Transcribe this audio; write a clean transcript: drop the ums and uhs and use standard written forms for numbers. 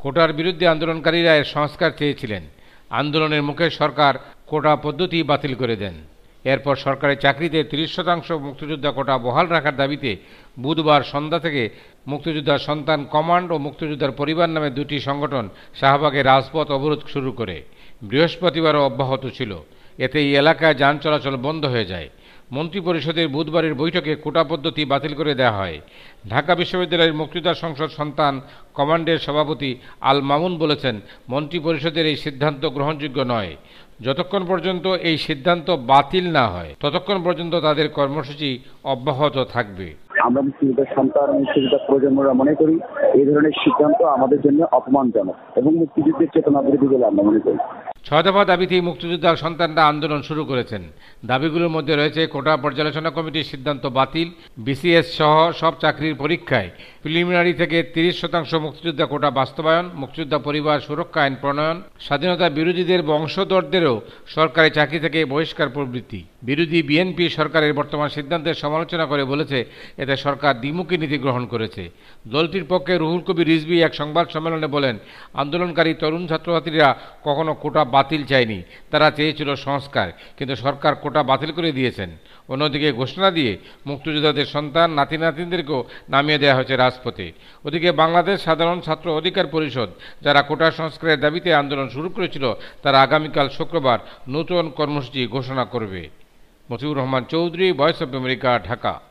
কোটার বিরুদ্ধে আন্দোলনকারীরা এর সংস্কার চেয়েছিলেন। আন্দোলনের মুখে সরকার কোটা পদ্ধতি বাতিল করে দেন। এরপর সরকারি চাকরিতে 30% মুক্তিযোদ্ধা কোটা বহাল রাখার দাবিতে বুধবার সন্ধ্যা থেকে মুক্তিযোদ্ধার সন্তান কমান্ড ও মুক্তিযোদ্ধার পরিবার নামে দুটি সংগঠন শাহবাগের রাজপথ অবরোধ শুরু করে। বৃহস্পতিবারও অব্যাহত ছিল। এতে এই এলাকায় যান চলাচল বন্ধ হয়ে যায়। মন্ত্রিপরিষদের বুধবারের বৈঠকে কোটা পদ্ধতি বাতিল করে দেওয়া হয়। ঢাকা বিশ্ববিদ্যালয়ের মুক্তিযোদ্ধা সংসদ সন্তান কমান্ডের সভাপতি আল মামুন বলেছেন, মন্ত্রিপরিষদের এই সিদ্ধান্ত গ্রহণযোগ্য নয়। যতক্ষণ পর্যন্ত এই সিদ্ধান্ত বাতিল না হয় ততক্ষণ পর্যন্ত তাদের কর্মসূচি অব্যাহত থাকবে। আমরা মুক্তিযোদ্ধার সন্তান, মুক্তিযোদ্ধার প্রজন্মরা মনে করি এই ধরনের সিদ্ধান্ত আমাদের জন্য অপমানজনক এবং মুক্তিযুদ্ধের চেতনা বিরোধী বলে আমরা মনে করি। 6 দফা দাবিতেই মুক্তিযোদ্ধার সন্তানরা আন্দোলন শুরু করেছেন। দাবিগুলোর মধ্যে রয়েছে কোটা পর্যালোচনা কমিটির সিদ্ধান্ত বাতিল, বিসিএস সহ সব চাকরির পরীক্ষায় প্রিলিমিনারি থেকে 30% মুক্তিযোদ্ধা কোটা বাস্তবায়ন, মুক্তিযোদ্ধা পরিবার সুরক্ষা আইন প্রণয়ন, স্বাধীনতা বিরোধীদের বংশধরদেরও সরকারি চাকরি থেকে বহিষ্কার প্রবৃত্তি। বিরোধী বিএনপি সরকারের বর্তমান সিদ্ধান্তের সমালোচনা করে বলেছে, এতে সরকার দ্বিমুখী নীতি গ্রহণ করেছে। দলটির পক্ষে রুহুল কবির রিজভী এক সংবাদ সম্মেলনে বলেন, আন্দোলনকারী তরুণ ছাত্রছাত্রীরা কখনো কোটা বাতিল চায়নি, তারা চেয়েছিল সংস্কার, কিন্তু সরকার কোটা বাতিল করে দিয়েছেন। অন্যদিকে ঘোষণা দিয়ে মুক্তিযোদ্ধাদের সন্তান নাতি নাতনিদেরকেও নামিয়ে দেওয়া হয়েছে রাজপথে। ওদিকে বাংলাদেশ সাধারণ ছাত্র অধিকার পরিষদ, যারা কোটা সংস্কারের দাবিতে আন্দোলন শুরু করেছিল, তারা আগামীকাল শুক্রবার নতুন কর্মসূচি ঘোষণা করবে। Motiur Rahman Chowdhury, voice of America, Dhaka.